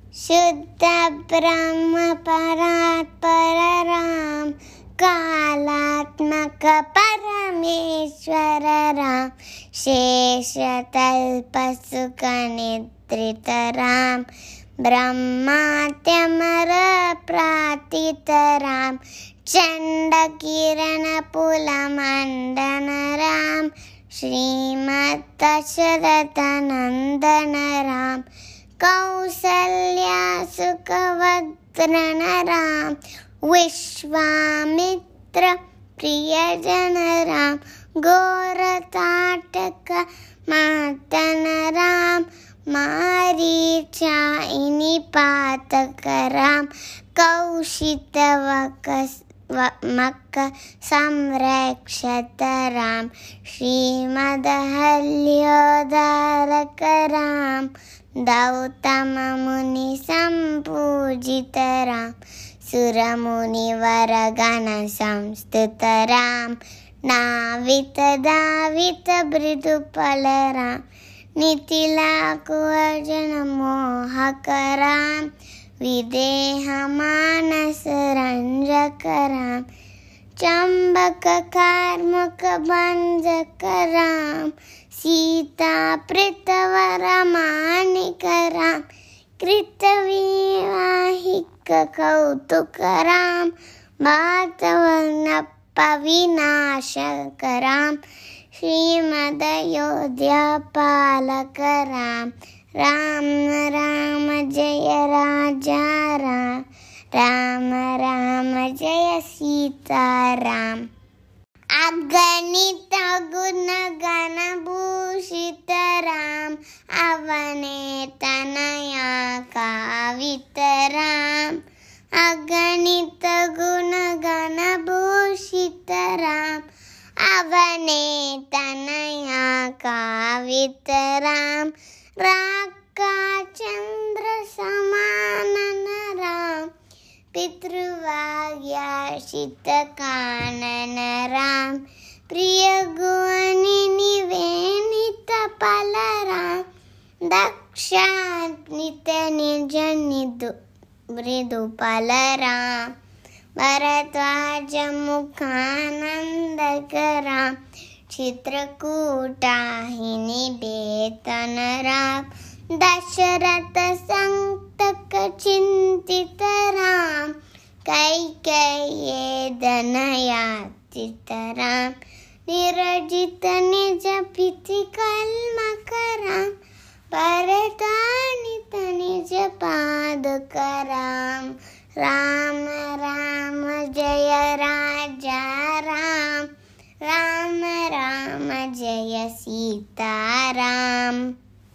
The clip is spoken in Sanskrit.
शुद्ध ब्रह्म परात्पर राम, कालात्मक परमेश्वर राम, शेषतल्प सुख निद्रित राम, ब्रह्मात्यमर प्रातित राम, चंड किरण पुल मंडन राम, श्रीमद् दशरथ नंदन राम, कौसल्या सुखवर्धन राम, विश्वामित्र प्रियजन राम, घोरताटक मातन राम, मारीचाइनिपातक राम, कौशितवक संरक्षत राम, श्रीमदहल्योद्धारक राम, गौतम मुनि संपूजित राम, सुरमुनिवर गण संस्तुत राम, नावित दावित मृदुपल राम, मिथिला कुअर्जन मोहक राम, विदेह मानस रंजक राम, चंबक कार्मुक भंजक राम, सीता पृतवर मानिक राम, कृतविवाहिक कौतुक राम, वातवर्ण विनाशक राम, श्रीमद अयोध्या पालक राम, राम राम जय राजा राम, राम राम जय सीता राम। अगणित गुण गण भूषित राम, अवने तनया कावित राम, अगणित गुण गण भूषित राम, अवने तनया कावित राम, राका चंद्र समानन राम, पितृवाग्याशित कानन राम, प्रिय गुणि निवेदित फल राम, दक्षान्वित निज मृदुपल राम, भरद्वाज मुखानंदक राम, चित्रकूटाहिनि बेतन राम, दशरथ संतक चिंतित राम, कैकेयी धनयाचित राम, निरजित निज पिति कल्मक राम, परतानित निज पादुक राम, राम राम जय राजा राम, राम राम जय सीता राम।